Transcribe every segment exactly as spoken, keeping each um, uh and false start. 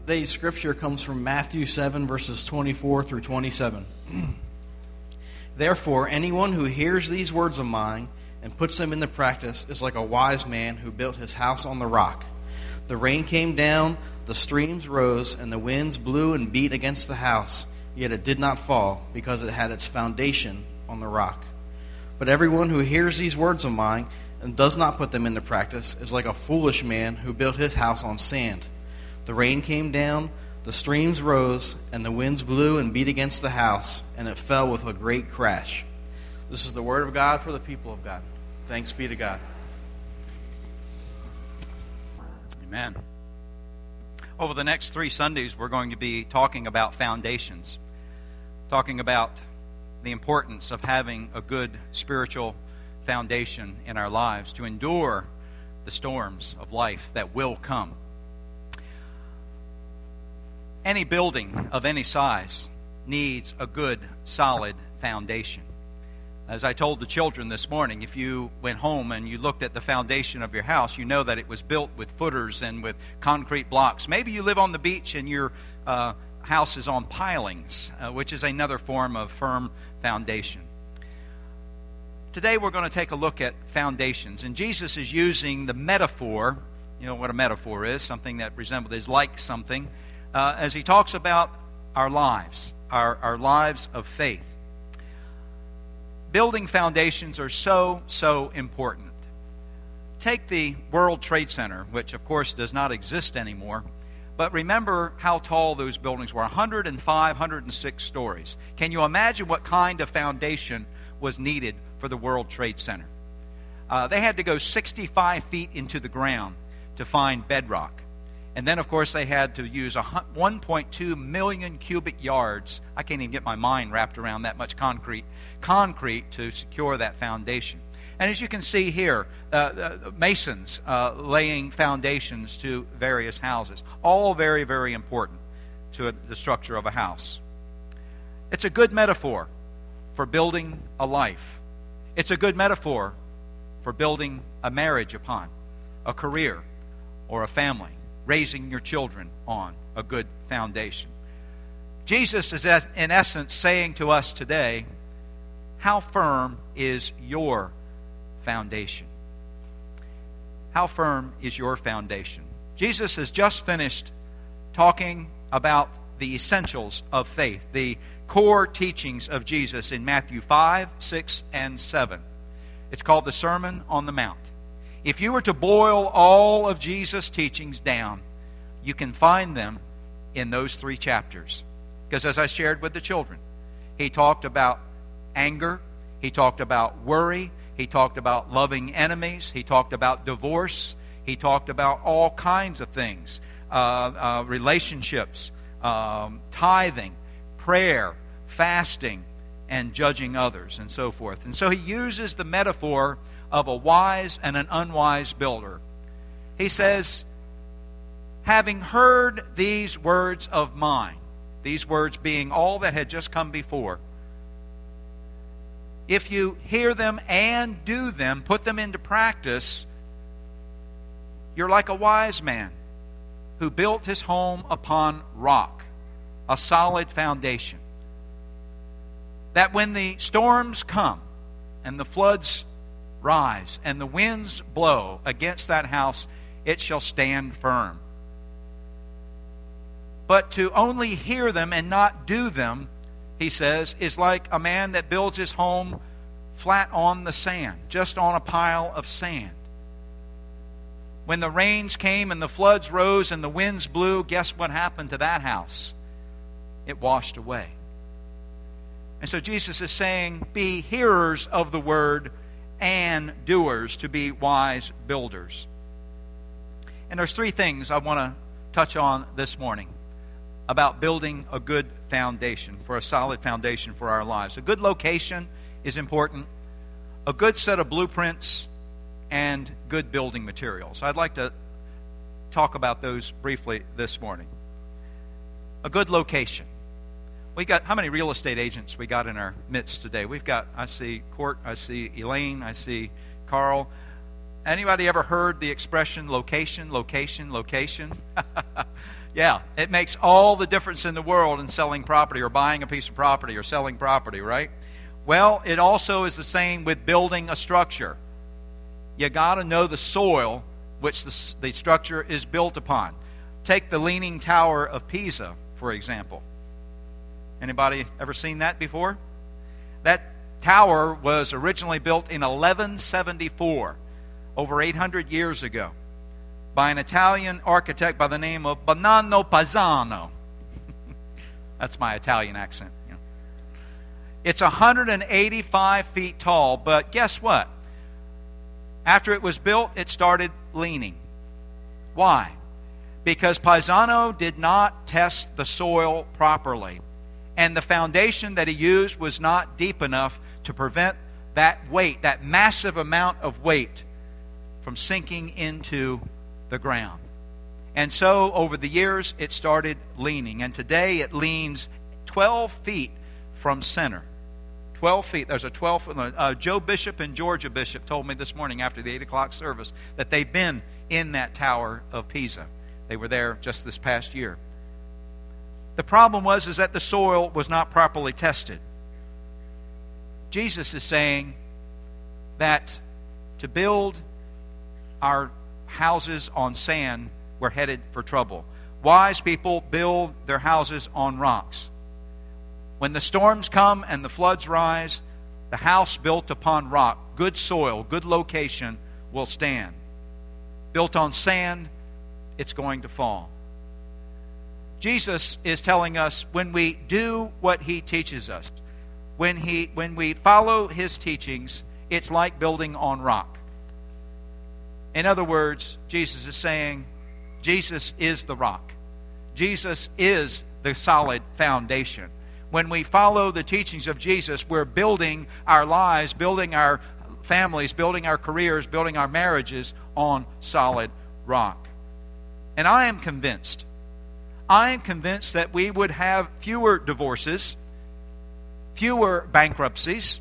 Today's scripture comes from Matthew seven, verses twenty-four through twenty-seven. Therefore, anyone who hears these words of mine and puts them into practice is like a wise man who built his house on the rock. The rain came down, the streams rose, and the winds blew and beat against the house, yet it did not fall, because it had its foundation on the rock. But everyone who hears these words of mine and does not put them into practice is like a foolish man who built his house on sand. The rain came down, the streams rose, and the winds blew and beat against the house, and it fell with a great crash. This is the word of God for the people of God. Thanks be to God. Amen. Over the next three Sundays, we're going to be talking about foundations, talking about the importance of having a good spiritual foundation in our lives to endure the storms of life that will come. Any building of any size needs a good, solid foundation. As I told the children this morning, if you went home and you looked at the foundation of your house, you know that it was built with footers and with concrete blocks. Maybe you live on the beach and your uh, house is on pilings, uh, which is another form of firm foundation. Today we're going to take a look at foundations, and Jesus is using the metaphor. You know what a metaphor is, something that resembles, is like something, uh, as he talks about our lives, our, our lives of faith. Building foundations are so, so important. Take the World Trade Center, which of course does not exist anymore, but remember how tall those buildings were, one hundred five, one hundred six stories. Can you imagine what kind of foundation was needed for the World Trade Center? Uh, they had to go sixty-five feet into the ground to find bedrock. And then, of course, they had to use one point two million cubic yards. I can't even get my mind wrapped around that much concrete concrete to secure that foundation. And as you can see here, uh, uh, masons uh, laying foundations to various houses. All very, very important to a, the structure of a house. It's a good metaphor for building a life. It's a good metaphor for building a marriage upon, a career, or a family. Raising your children on a good foundation. Jesus is, in essence, saying to us today, how firm is your foundation? How firm is your foundation? Jesus has just finished talking about the essentials of faith, the core teachings of Jesus in Matthew five, six, and seven. It's called the Sermon on the Mount. If you were to boil all of Jesus' teachings down, you can find them in those three chapters. Because as I shared with the children, he talked about anger, he talked about worry, he talked about loving enemies, he talked about divorce, he talked about all kinds of things, uh, uh, relationships, um, tithing, prayer, fasting, and judging others, and so forth. And so he uses the metaphor of a wise and an unwise builder. He says, having heard these words of mine, these words being all that had just come before, if you hear them and do them, put them into practice, you're like a wise man who built his home upon rock, a solid foundation. That when the storms come and the floods rise and the winds blow against that house, it shall stand firm. But to only hear them and not do them, he says, is like a man that builds his home flat on the sand, just on a pile of sand. When the rains came and the floods rose and the winds blew, guess what happened to that house? It washed away. And so Jesus is saying, be hearers of the word and doers to be wise builders. And there's three things I want to touch on this morning about building a good foundation, for a solid foundation for our lives. A good location is important, a good set of blueprints, and good building materials. I'd like to talk about those briefly this morning. A good location. We got, how many real estate agents we got in our midst today? We've got, I see Court, I see Elaine, I see Carl. Anybody ever heard the expression location, location, location? Yeah, it makes all the difference in the world in selling property or buying a piece of property or selling property, right? Well, it also is the same with building a structure. You got to know the soil which the, the structure is built upon. Take the Leaning Tower of Pisa, for example. Anybody ever seen that before? That tower was originally built in eleven seventy-four, over eight hundred years ago, by an Italian architect by the name of Bonanno Pisano. That's my Italian accent. You know. It's one hundred eighty-five feet tall, but guess what? After it was built, it started leaning. Why? Because Pisano did not test the soil properly, and the foundation that he used was not deep enough to prevent that weight, that massive amount of weight, from sinking into the ground. And so over the years it started leaning, and today it leans twelve feet from center. twelve feet. There's a twelve foot. Uh, Joe Bishop and Georgia Bishop told me this morning after the eight o'clock service that they've been in that Tower of Pisa. They were there just this past year. The problem was is that the soil was not properly tested. Jesus is saying that to build our houses on sand, we're headed for trouble. Wise people build their houses on rocks. When the storms come and the floods rise, the house built upon rock, good soil, good location, will stand. Built on sand, it's going to fall. Jesus is telling us when we do what he teaches us, when he when we follow his teachings, it's like building on rock. In other words, Jesus is saying, Jesus is the rock. Jesus is the solid foundation. When we follow the teachings of Jesus, we're building our lives, building our families, building our careers, building our marriages on solid rock. And I am convinced, I am convinced that we would have fewer divorces, fewer bankruptcies,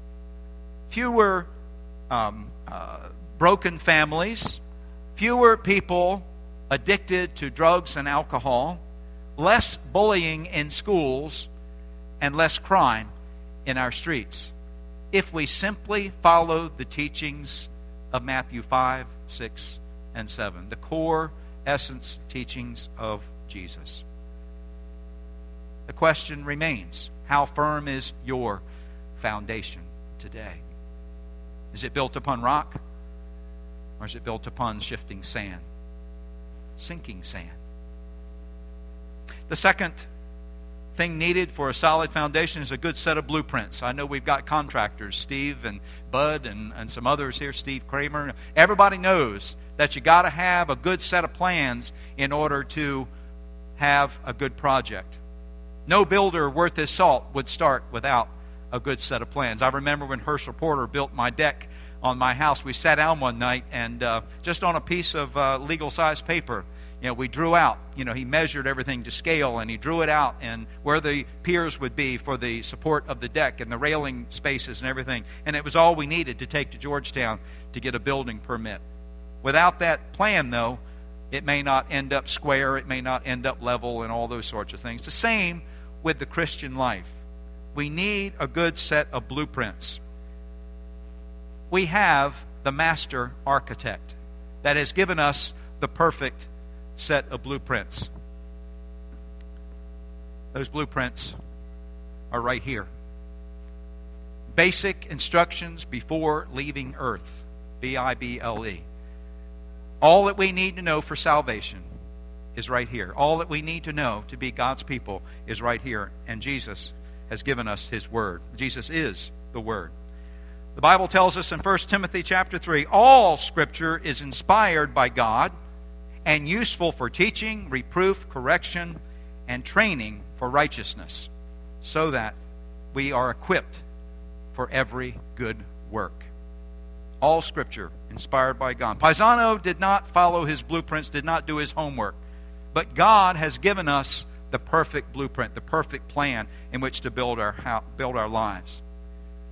fewer um, uh, broken families, fewer people addicted to drugs and alcohol, less bullying in schools, and less crime in our streets if we simply follow the teachings of Matthew five, six, and seven, the core essence teachings of Jesus. The question remains, how firm is your foundation today? Is it built upon rock, or is it built upon shifting sand, sinking sand? The second thing needed for a solid foundation is a good set of blueprints. I know we've got contractors, Steve and Bud and, and some others here, Steve Kramer. Everybody knows that you got to have a good set of plans in order to have a good project. No builder worth his salt would start without a good set of plans. I remember when Herschel Porter built my deck on my house, we sat down one night and uh, just on a piece of uh, legal-sized paper, you know, we drew out, you know, he measured everything to scale and he drew it out and where the piers would be for the support of the deck and the railing spaces and everything. And it was all we needed to take to Georgetown to get a building permit. Without that plan, though, it may not end up square, it may not end up level and all those sorts of things. The same with the Christian life. We need a good set of blueprints. We have the master architect that has given us the perfect set of blueprints. Those blueprints are right here. Basic instructions before leaving earth. B I B L E. All that we need to know for salvation is right here. All that we need to know to be God's people is right here. And Jesus has given us his word. Jesus is the word. The Bible tells us in First Timothy chapter three, all Scripture is inspired by God and useful for teaching, reproof, correction, and training for righteousness, so that we are equipped for every good work. All Scripture inspired by God. Pisano did not follow his blueprints, did not do his homework, but God has given us the perfect blueprint, the perfect plan in which to build our build our lives.